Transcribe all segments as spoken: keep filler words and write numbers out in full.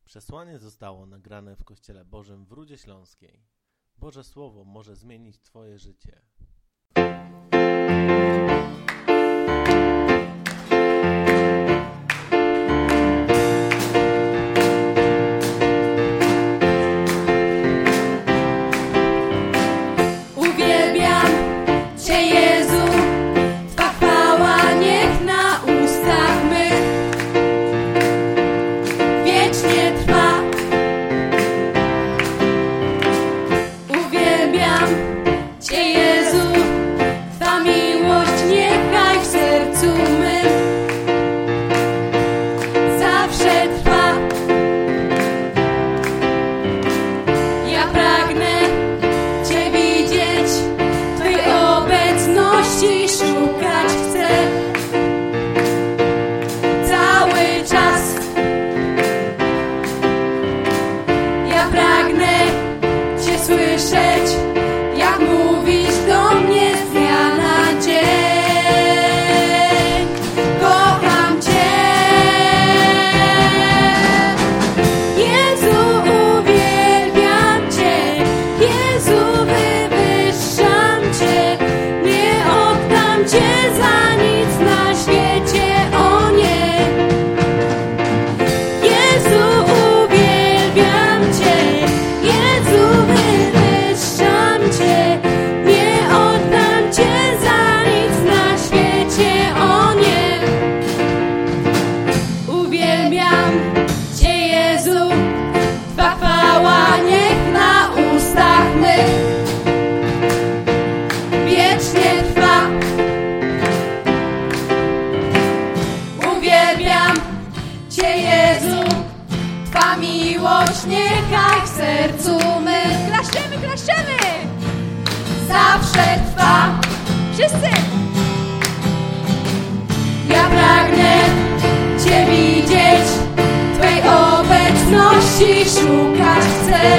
Przesłanie zostało nagrane w Kościele Bożym w Rudzie Śląskiej. Boże Słowo może zmienić Twoje życie. Uwielbiam Cię, Jezu, Twa chwała niech na ustach mych wiecznie trwa. Uwielbiam Cię, Jezu, Twa miłość niechaj w sercu mym zawsze trwa. Ja pragnę Cię widzieć, Twej obecności szukać chcę cały czas. Ja pragnę Cię słyszeć, jak mówisz do mnie z dnia na dzień. Kocham Cię, Jezu, uwielbiam Cię, Jezu, wywyższam Cię, nie oddam Cię za nic na świecie, o nie. Jezu, uwielbiam Cię, Jezu, wywyższam Cię, nie oddam Cię za nic na świecie, o nie. Uwielbiam Cię, Jezu, Twa chwała niech na ustach mych wiecznie trwa. Uwielbiam Cię, Jezu, Twa miłość niechaj w sercu mym klaszczemy, klaszczemy zawsze trwa. Wszyscy! Ja pragnę Cię widzieć, Twej obecności szukać chcę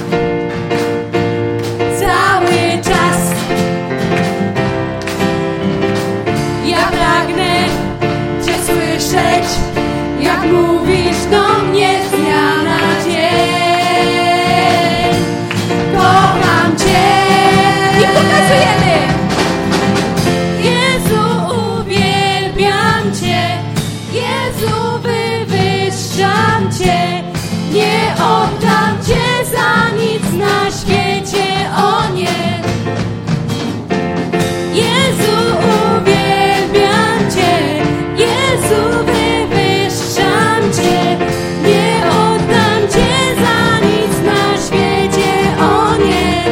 cały czas. Ja pragnę Cię słyszeć, jak mówisz do mnie z dnia na dzień. Kocham Cię i pokazujemy. Jezu, uwielbiam Cię, Jezu, wywyższam Cię, nie oddam Cię za nic na świecie, o nie. Jezu, uwielbiam Cię, Jezu, wywyższam Cię, nie oddam Cię za nic na świecie, o nie.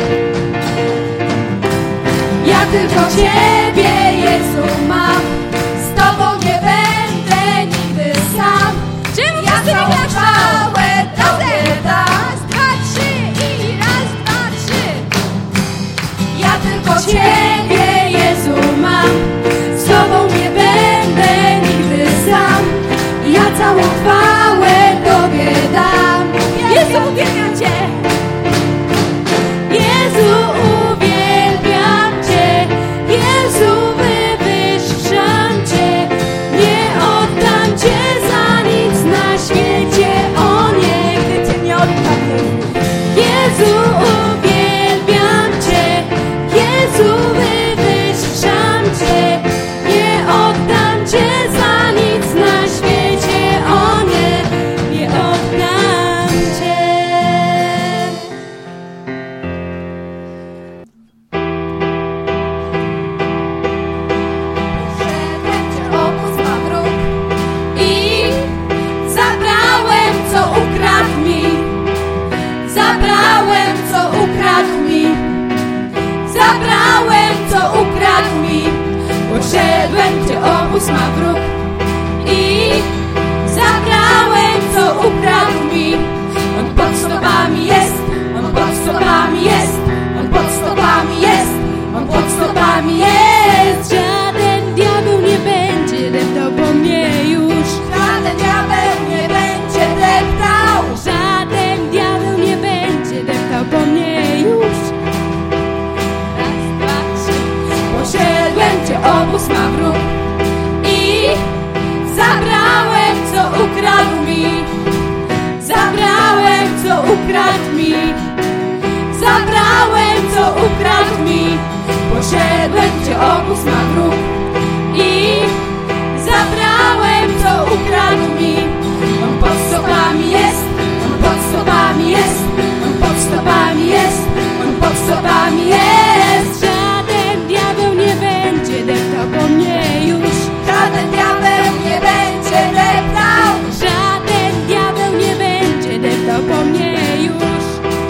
Ja tylko Ciebie, Jezu, mam, z Tobą nie będę nigdy sam. Czemu ja całą chwałę Tobie dam. Raz, dwa, trzy i raz, dwa, trzy. Ja tylko Ciebie, Jezu, mam, z Tobą nie będę nigdy sam. Ja całą chwałę Tobie dam. Jezu, uwielbiam Cię. Jezu, uwielbiam Cię, Jezu, wywyższam Cię, nie oddam Cię za nic na świecie, o nie. Gdy Cię nie oddam, Jezu, uwielbiam Cię, Jezu, wywyższam Cię, nie oddam Cię za nic na świecie, o nie, nie oddam Cię. Wszedłem Cię obóz na wróg i zabrałem, co ukradł mi. Zabrałem, co ukradł mi. Zabrałem, co ukradł mi. Poszedłem, Cię obóz ma wróg i zabrałem, co ukradł mi. On pod stopami jest, on pod stopami jest, on pod stopami jest, on pod stopami jest. Żaden diabeł nie będzie deptał po mnie już. Żaden diabeł nie będzie deptał. Żaden diabeł nie będzie deptał po mnie już. Raz, dwa, trzy. Poszedłem, Cię obóz ma wróg i ukradł mi. Zabrałem, co ukradł mi. Poszedłem, gdzie obóz ma wróg i zabrałem, co ukradł mi. On pod stopami jest, on pod stopami jest, on pod stopami jest, on pod stopami jest. Żaden diabeł nie będzie deptał po mnie już. Żaden diabeł nie będzie deptał. Żaden diabeł nie będzie deptał po mnie już.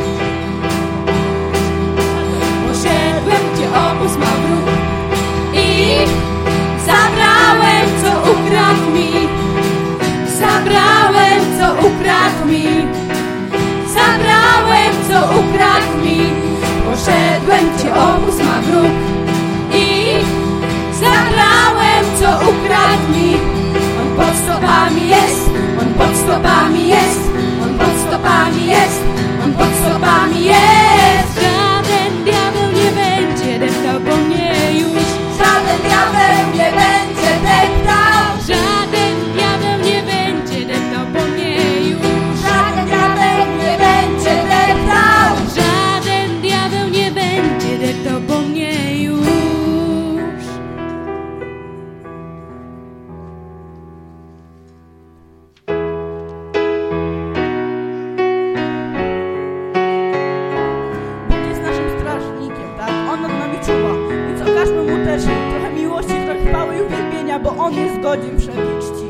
Poszedłem, gdzie obóz ma wróg i zabrałem, co ukradł mi. Zabrałem, co ukradł mi. Zabrałem, co ukradł mi. Poszedłem, gdzie obóz ma wróg i zabrałem, co ukradł mi. On pod stopami jest, on pod stopami jest, on pod stopami jest, on pod stopami jest. Żaden diabeł nie będzie deptał po mnie już. Żaden diabeł nie będzie deptał. Żaden diabeł nie będzie deptał po mnie już. Żaden diabeł nie będzie deptał. Żaden diabeł nie będzie deptał po mnie już. Bóg jest naszym strażnikiem, tak? On nad nami czuwa. Więc okażmy Mu też trochę miłości, trochę chwały i uwielbienia, bo On jest godzien wszelkiej czci.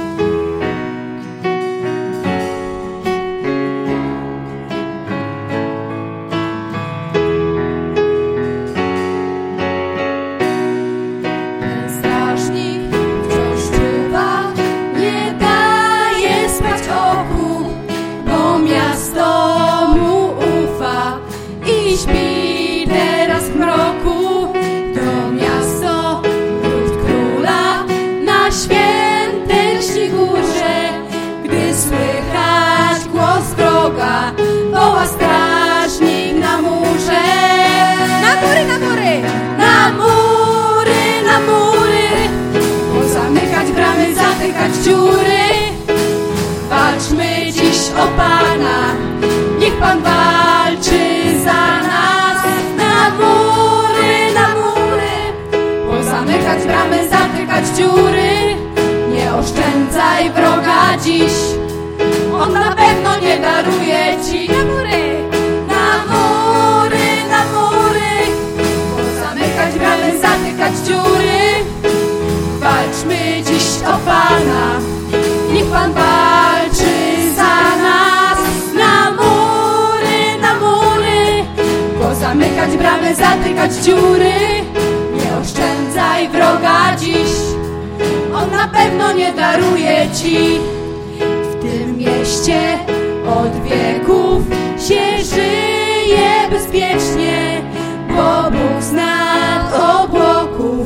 Strażnik wciąż czuwa, nie daje spać oku, bo miasto mu ufa i śpi teraz w mroku. To miasto, ród króla na świętej lśni górze. Gdy słychać głos wroga, woła strażnik na murze. Na góry, na góry! Na mury, na mury! Pozamykać bramy, zatykać dziury. Walczmy dziś o Pana, niech Pan walczy za nas. Na mury, na mury! Pozamykać bramy, zatykać dziury. Nie oszczędzaj wroga dziś, on na pewno nie daruje ci. Na mury! Na mury, na mury! Pozamykać bramy, zatykać dziury. Walczmy dziś o Pana, niech Pan walczy za nas. Na mury, na mury! Pozamykać bramy, zatykać dziury. Nie oszczędzaj wroga dziś, on na pewno nie daruje ci. W tym mieście od wieków się żyje bezpiecznie, bo Bóg z nad obłoków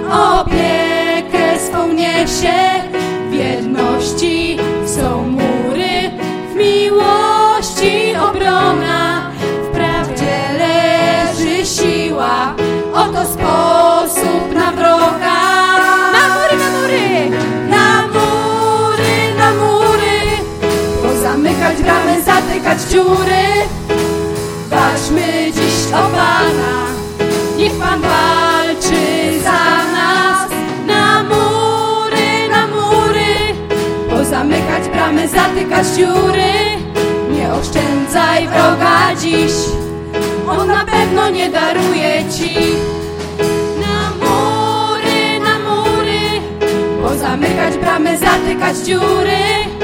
opiekę swą niesie. W jedności są mury, w miłości obrona, w prawdzie leży siła. Oto sposób na wroga. Na mury, na mury! Na mury, na mury! Pozamykać bramy, zatykać dziury. Walczmy dziś o Pana, niech Pan walczy za nas. Na mury, na mury! Pozamykać bramy, zatykać dziury. Nie oszczędzaj wroga dziś, on na pewno nie daruje ci. Na mury, na mury! Pozamykać bramy, zatykać dziury.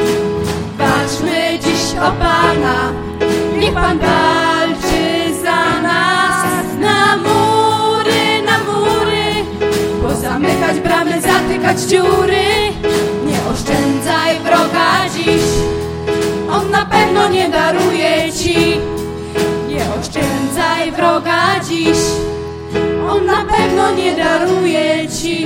Walczmy dziś o Pana, niech Pan walczy za nas. Na mury, na mury! Pozamykać bramy, zatykać dziury. Nie oszczędzaj wroga dziś, on na pewno nie daruje ci. Nie oszczędzaj wroga dziś, on na pewno nie daruje ci.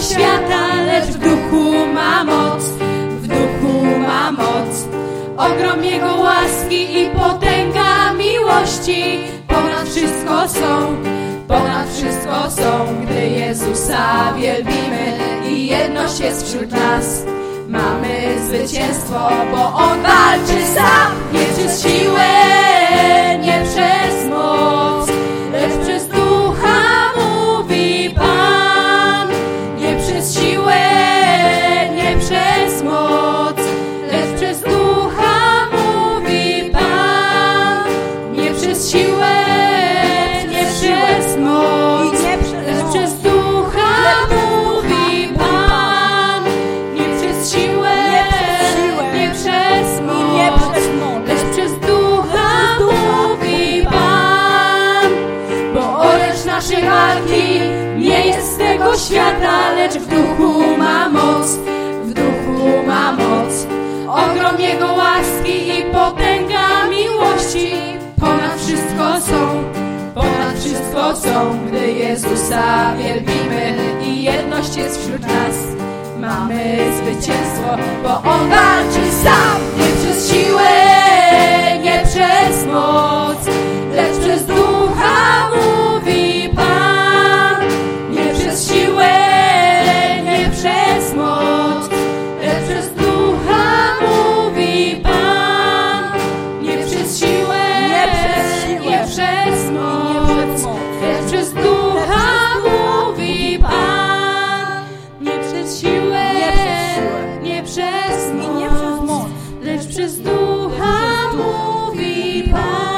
świata, lecz w duchu ma moc, w duchu ma moc. Ogrom Jego łaski i potęga miłości ponad wszystko są, ponad wszystko są. Gdy Jezusa wielbimy i jedność jest wśród nas, mamy zwycięstwo, bo On walczy sam. Nie przez siłę, nie przez moc, lecz przez Ducha mówi Pan. Nie przez siłę, nie przez moc, lecz przez Ducha mówi Pan. Nie przez siłę, nie przez moc, lecz przez Ducha mówi Pan. Nie przez siłę, nie przez moc, lecz przez Ducha mówi Pan. Bo oręż naszej walki nie jest z tego świata, lecz w duchu ma moc, w duchu ma moc. Ogrom Jego łaski i potęga miłości ponad wszystko są, ponad wszystko są. Gdy Jezusa wielbimy i jedność jest wśród nas, mamy zwycięstwo, bo On walczy sam. Nie przez siłę, nie przez moc, lecz przez Ducha mówi Pan. Nie przez siłę, nie przez moc, lecz przez Ducha mówi Pan. Nie przez siłę, nie przez moc, lecz przez Ducha mówi Pan. Nie przez siłę, nie przez moc, lecz przez Ducha mówi Pan.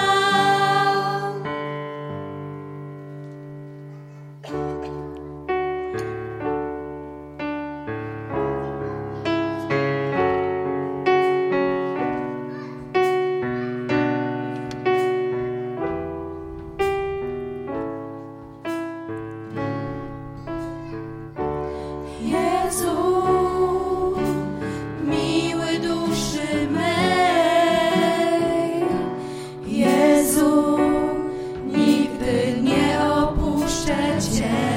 Jezu, miły duszy mej, Jezu, nigdy nie opuszczę Cię.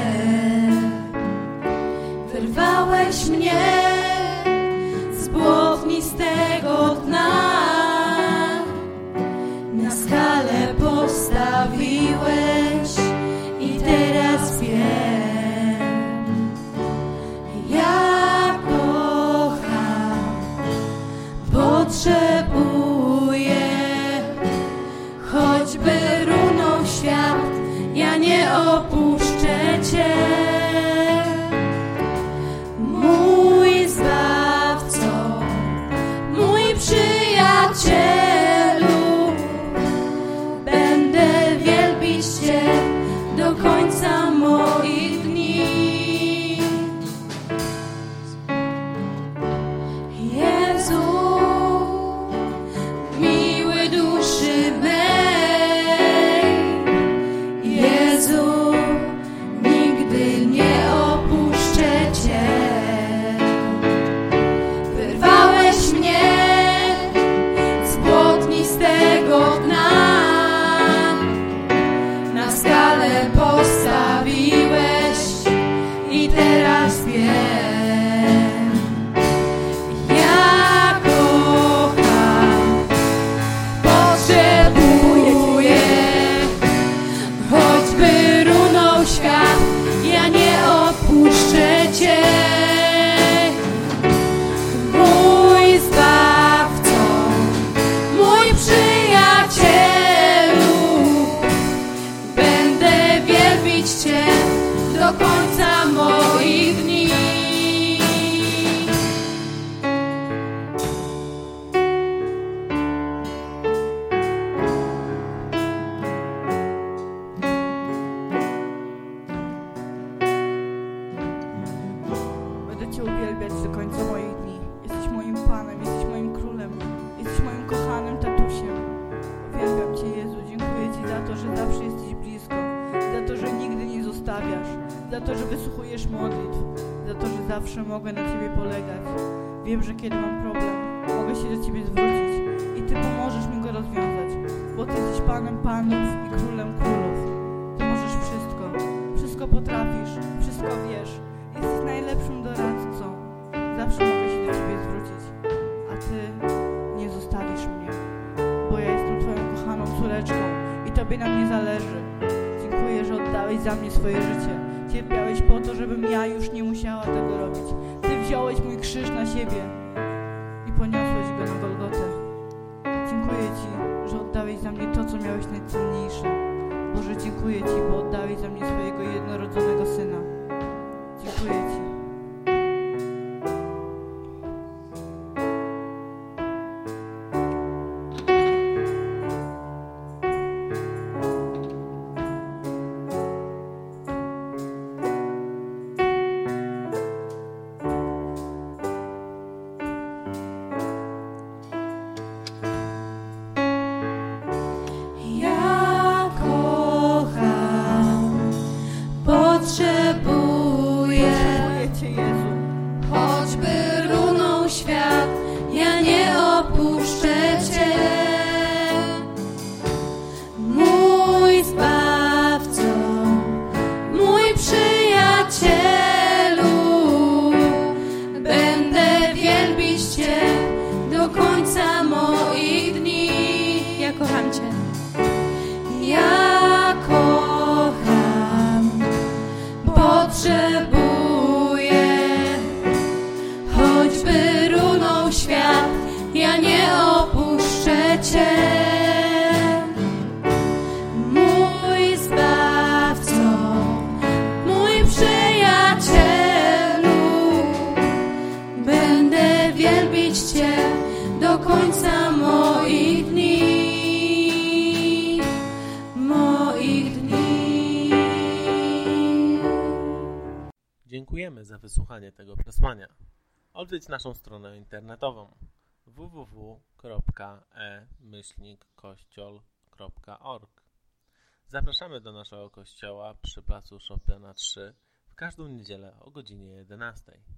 Wyrwałeś mnie z błotnistego dna, na skalę postawiłeś i teraz wiem. Ja kocham, potrzebuję, choćby runął świat, ja nie opuszczę Cię. Mój Zbawco, mój przyjacielu, będę wielbić Cię do końca moich dni. Jezu, miły duszy mej, Jezu, nigdy nie opuszczę Cię. Wyrwałeś mnie z błotnistego dna, na skalę postawiłeś i teraz wiem. Ja kocham, potrzebuję, choćby runął świat, ja nie opuszczę Cię. Mój Zbawco, mój przyjacielu, będę wielbić Cię do końca moich dni. Będę Cię uwielbiać do końca moich dni. Jesteś moim Panem, jesteś moim Królem, jesteś moim kochanym tatusiem. Uwielbiam Cię, Jezu, dziękuję Ci za to, że zawsze jesteś blisko, za to, że nigdy nie zostawiasz, za to, że wysłuchujesz modlitw, za to, że zawsze mogę na Ciebie polegać. Wiem, że kiedy mam problem, mogę się do Ciebie zwrócić i Ty pomożesz mi go rozwiązać, bo Ty jesteś Panem Panów i Królem Królów. Ty możesz wszystko, wszystko potrafisz, wszystko wiesz. Jesteś najlepszy najlepszym doradcą. Zawsze mogę się do Ciebie zwrócić, a Ty nie zostawisz mnie, bo ja jestem Twoją kochaną córeczką i Tobie na mnie zależy. Dziękuję, że oddałeś za mnie swoje życie. Cierpiałeś po to, żebym ja już nie musiała tego robić. Ty wziąłeś mój krzyż na siebie i poniosłeś go na Golgotę. Dziękuję Ci, że oddałeś za mnie to, co miałeś najcenniejsze. Boże, dziękuję Ci, bo oddałeś za mnie swojego jednorodzonego Syna. Dziękuję Ci. Potrzebuję, Potrzebuję Cię, Jezu. choćby runął świat, ja nie opuszczę Cię. Mój Zbawco, mój przyjacielu, będę wielbić Cię do końca moich dni. Ja kocham Cię. Ja kocham, potrzebuję, choćby runął świat, ja nie opuszczę Cię. Mój Zbawco, mój przyjacielu, będę wielbić Cię do końca moich dni. Moich dni. Dziękujemy za wysłuchanie tego przesłania. Odwiedź naszą stronę internetową w w w kropka e myślnik kościol kropka org. Zapraszamy do naszego kościoła przy placu Chopina trzy w każdą niedzielę o godzinie jedenastej.